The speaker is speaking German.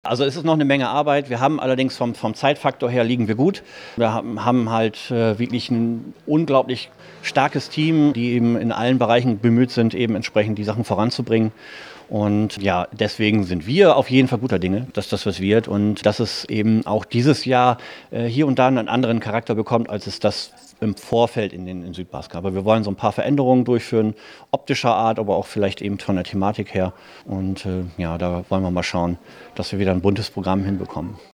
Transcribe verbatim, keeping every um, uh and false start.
Also es ist noch eine Menge Arbeit. Wir haben allerdings vom vom Zeitfaktor her liegen wir gut. Wir haben haben halt, äh, wirklich ein unglaublich starkes Team, die eben in allen Bereichen bemüht sind, eben entsprechend die Sachen voranzubringen. Und ja, deswegen sind wir auf jeden Fall guter Dinge, dass das was wird und dass es eben auch dieses Jahr, äh, hier und da einen anderen Charakter bekommt, als es das im Vorfeld in den in Südbasken. Aber wir wollen so ein paar Veränderungen durchführen, optischer Art, aber auch vielleicht eben von der Thematik her. Und, äh, ja, da wollen wir mal schauen, dass wir wieder ein buntes Programm hinbekommen.